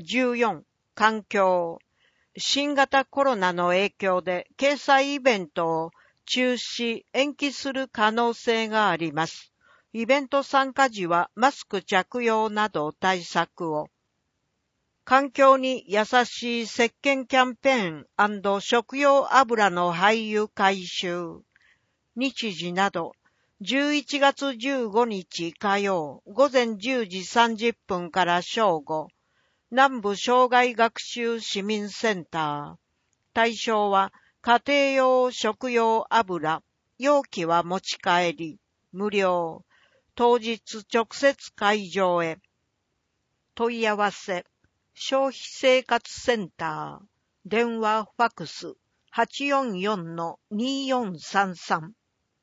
14、環境。新型コロナの影響で掲載イベントを中止、延期する可能性があります。イベント参加時はマスク着用など対策を。環境に優しい石鹸キャンペーン&食用油の廃油回収。日時など、11月15日火曜午前10時30分から正午。南部障害学習市民センター。対象は家庭用食用油。容器は持ち帰り。無料。当日直接会場へ。問い合わせ。消費生活センター。電話ファクス。844-2433。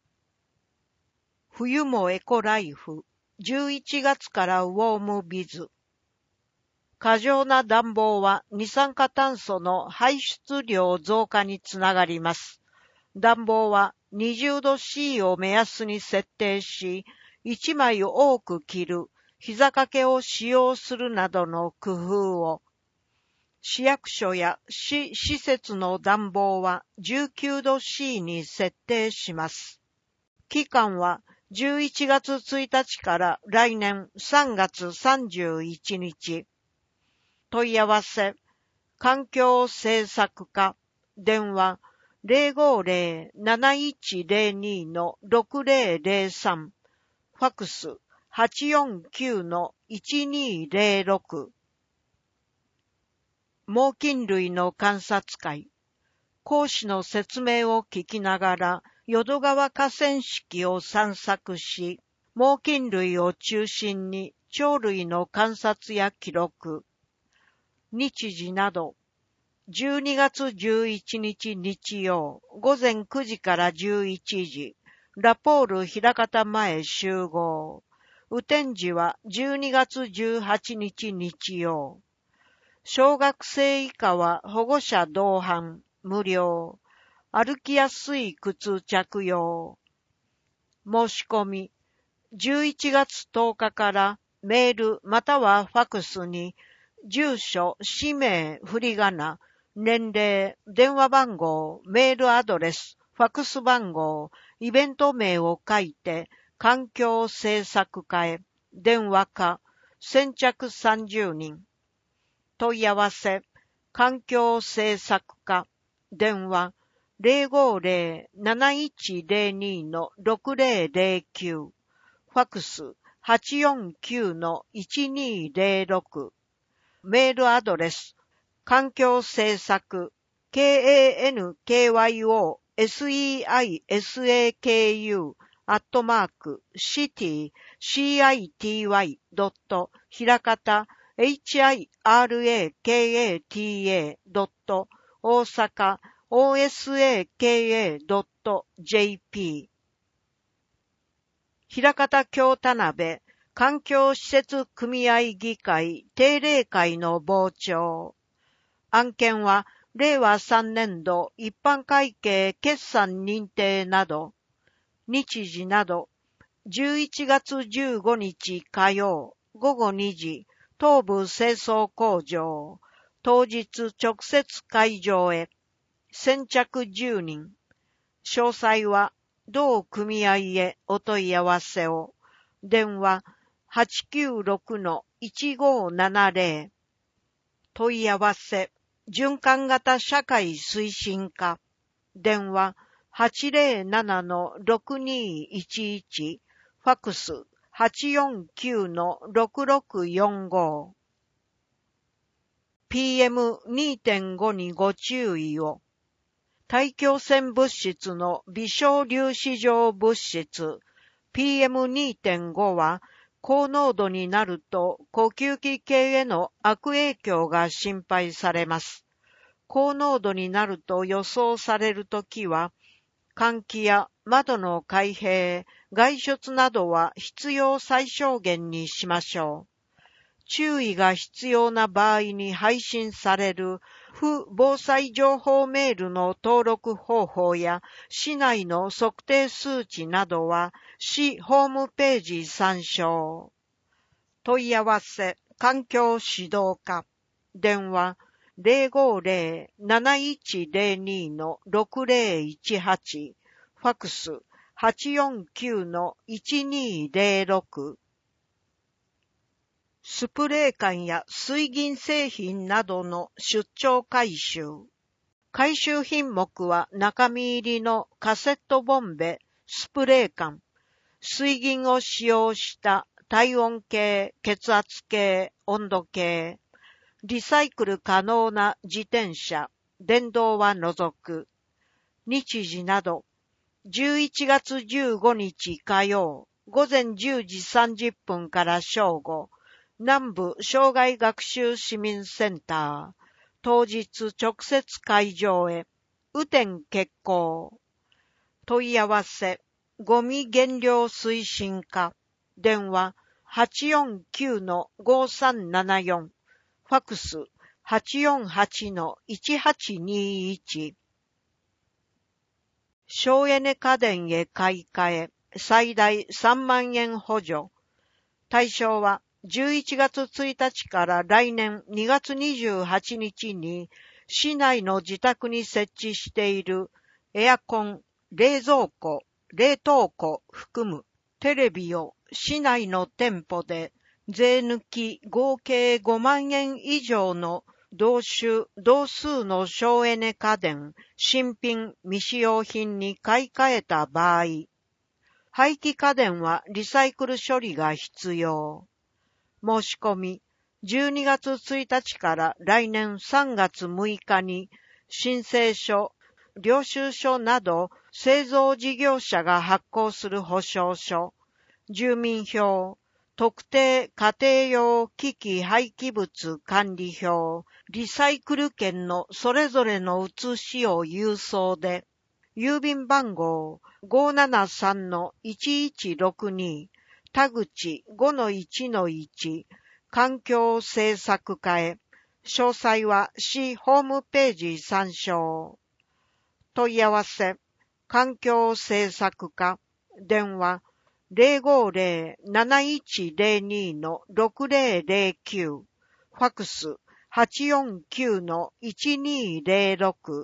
冬もエコライフ。11月からウォームビズ。過剰な暖房は二酸化炭素の排出量増加につながります。暖房は20度 C を目安に設定し、1枚多く着る、膝掛けを使用するなどの工夫を。市役所や市施設の暖房は19度 C に設定します。期間は11月1日から来年3月31日。問い合わせ、環境政策課、電話050-7102-6003、ファクス849-1206。猛禽類の観察会、講師の説明を聞きながら、淀川河川敷を散策し、猛禽類を中心に鳥類の観察や記録、日時など、12月11日日曜、午前9時から11時、ラポール枚方前集合。雨天時は12月18日日曜。小学生以下は保護者同伴、無料。歩きやすい靴着用。申し込み、11月10日からメールまたはファクスに、住所、氏名、振り仮名、年齢、電話番号、メールアドレス、ファクス番号、イベント名を書いて、環境政策課へ、電話課、先着30人。問い合わせ、環境政策課、電話、050-7102-6009、ファクス、849-1206。メールアドレス、環境政策、kankyoSEISAKU、@city.hirata hirakata.osaka.osaka.jp 枚方京田辺環境施設組合議会定例会の傍聴。案件は令和3年度一般会計決算認定など、日時など、11月15日火曜午後2時、東部清掃工場、当日直接会場へ、先着10人。詳細は同組合へお問い合わせを。電話896-1570。問い合わせ、循環型社会推進課。電話807-6211。ファクス849-6645。PM2.5 にご注意を。大気汚染物質の微小粒子状物質 PM2.5 は高濃度になると呼吸器系への悪影響が心配されます。高濃度になると予想されるときは、換気や窓の開閉、外出などは必要最小限にしましょう。注意が必要な場合に配信される府防災情報メールの登録方法や市内の測定数値などは市ホームページ参照。問い合わせ、環境指導課。 電話050-7102-6018、ファクス849-1206。スプレー缶や水銀製品などの出張回収。回収品目は中身入りのカセットボンベ、スプレー缶、水銀を使用した体温計、血圧計、温度計、リサイクル可能な自転車、電動は除く。日時など、11月15日火曜、午前10時30分から正午、南部障害学習市民センター、当日直接会場へ、雨天決行。問い合わせ、ゴミ減量推進課、電話849-5374、ファクス848-1821。省エネ家電へ買い替え、最大3万円補助。対象は11月1日から来年2月28日に市内の自宅に設置しているエアコン、冷蔵庫、冷凍庫含むテレビを市内の店舗で税抜き合計5万円以上の同種同数の省エネ家電、新品未使用品に買い替えた場合、廃棄家電はリサイクル処理が必要。申し込み、12月1日から来年3月6日に申請書、領収書など製造事業者が発行する保証書、住民票、特定家庭用機器廃棄物管理票、リサイクル券のそれぞれの写しを郵送で、郵便番号 573-1162、田口 5-1-1、環境政策課へ、詳細は市ホームページ参照。問い合わせ、環境政策課、電話050-7102-6009、ファクス849-1206。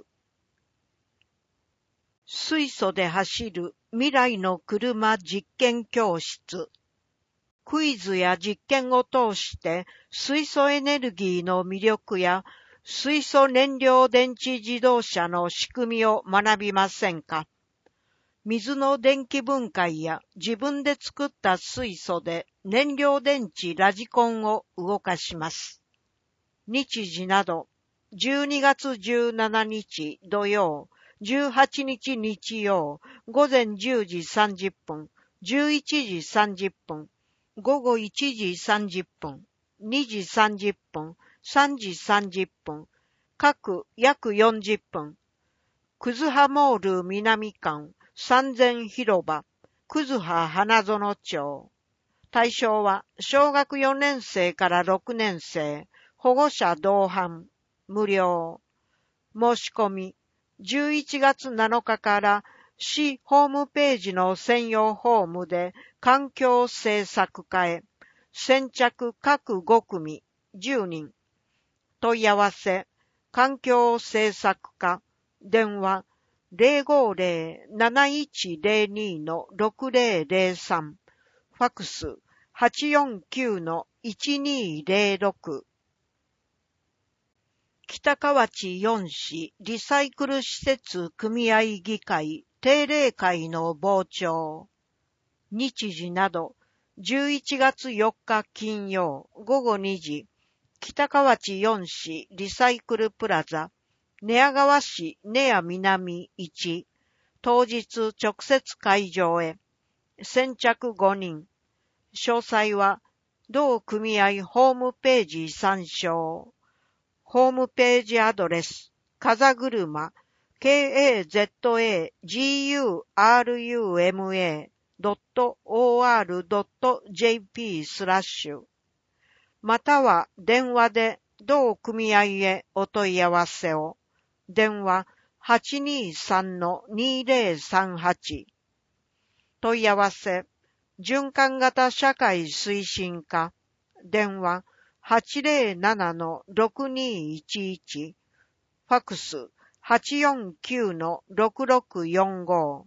水素で走る未来の車実験教室。クイズや実験を通して水素エネルギーの魅力や水素燃料電池自動車の仕組みを学びませんか？水の電気分解や自分で作った水素で燃料電池ラジコンを動かします。日時など、12月17日土曜、18日日曜、午前10時30分、11時30分、午後1時30分、2時30分、3時30分、各約40分。くずはモール南館、三千広場、くずは花園町。対象は小学4年生から6年生、保護者同伴、無料。申し込み、11月7日から市ホームページの専用フォームで環境政策課へ、先着各5組10人。問い合わせ、環境政策課、電話050-7102-6003、ファクス849-1206。北河内4市リサイクル施設組合議会定例会の傍聴。日時など、11月4日金曜午後2時、北河内4市リサイクルプラザ、寝屋川市寝屋南1、当日直接会場へ、先着5人。詳細は、同組合ホームページ参照。ホームページアドレス、風車、kazaguruma.or.jp/ または電話で同組合へお問い合わせを。電話823-2038。問い合わせ、循環型社会推進課。電話 807-6211、ファクス 849-6645。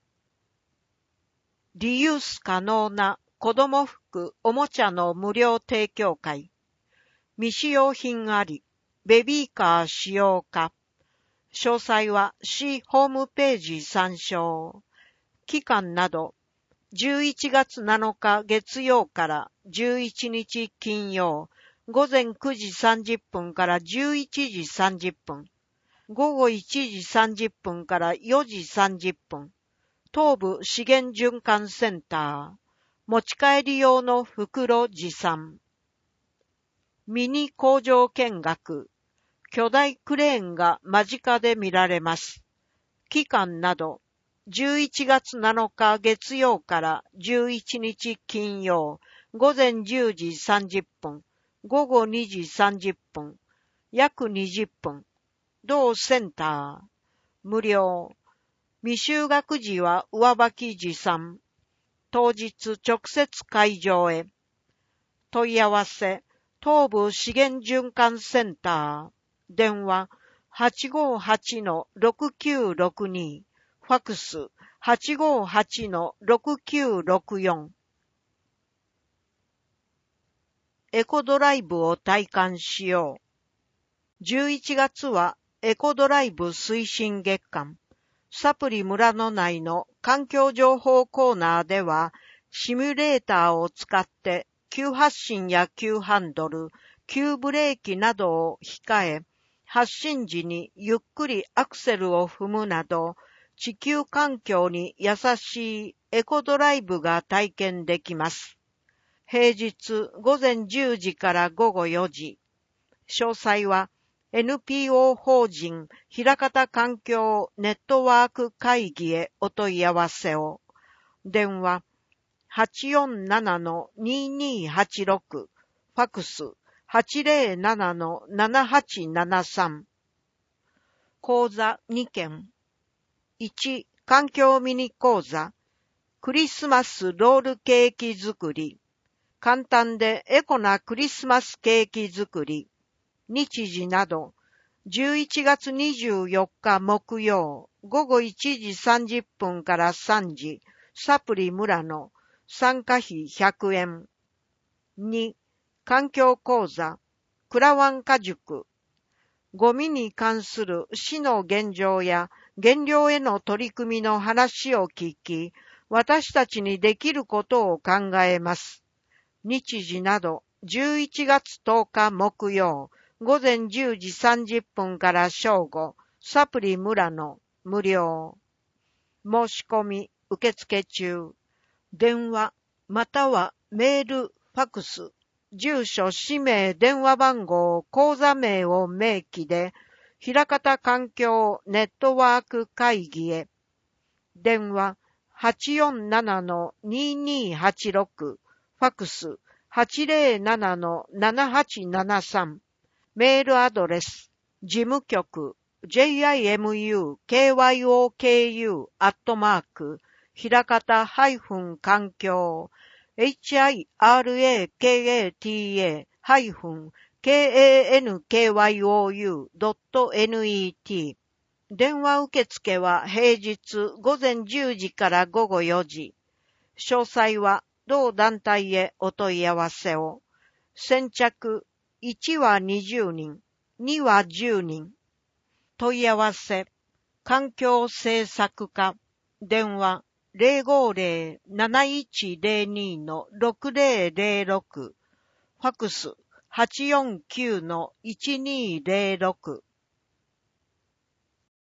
リユース可能な子供服おもちゃの無料提供会。未使用品あり、ベビーカー使用可。詳細は市ホームページ参照。期間など、11月7日月曜から11日金曜、午前9時30分から11時30分、午後1時30分から4時30分、東部資源循環センター、持ち帰り用の袋持参。ミニ工場見学、巨大クレーンが間近で見られます。期間など、11月7日月曜から11日金曜、午前10時30分、午後2時30分、約20分、同センター、無料。未就学時は上履き持参。当日直接会場へ。問い合わせ、東部資源循環センター、電話 858-6962、ファクス 858-6964。エコドライブを体感しよう。11月はエコドライブ推進月間。サプリ村の内の環境情報コーナーでは、シミュレーターを使って急発進や急ハンドル、急ブレーキなどを控え、発進時にゆっくりアクセルを踏むなど、地球環境に優しいエコドライブが体験できます。平日午前10時から午後4時。詳細は NPO 法人ひらかた環境ネットワーク会議へお問い合わせを。電話 847-2286、ファクス 807-7873。講座2件。1、環境ミニ講座。クリスマスロールケーキ作り。簡単でエコなクリスマスケーキ作り。日時など、11月24日木曜、午後1時30分から3時、サプリ村の参加費100円。2、環境講座、クラワンカ塾。ゴミに関する市の現状や減量への取り組みの話を聞き、私たちにできることを考えます。日時など、11月10日木曜、午前10時30分から正午、サプリ村の無料。申し込み受付中。電話またはメール、ファクス、住所、氏名、電話番号、口座名を明記で、ひらかた環境ネットワーク会議へ。電話 847-2286、ファクス 807-7873。メールアドレス、事務局、JIMUKYOKU、ひらかた環境、HIRAKATA-KANKYOU.net。電話受付は平日午前10時から午後4時。詳細は同団体へお問い合わせを。先着1は20人、2は10人。問い合わせ、環境政策課、電話050-7102-6006、ファクス 849-1206。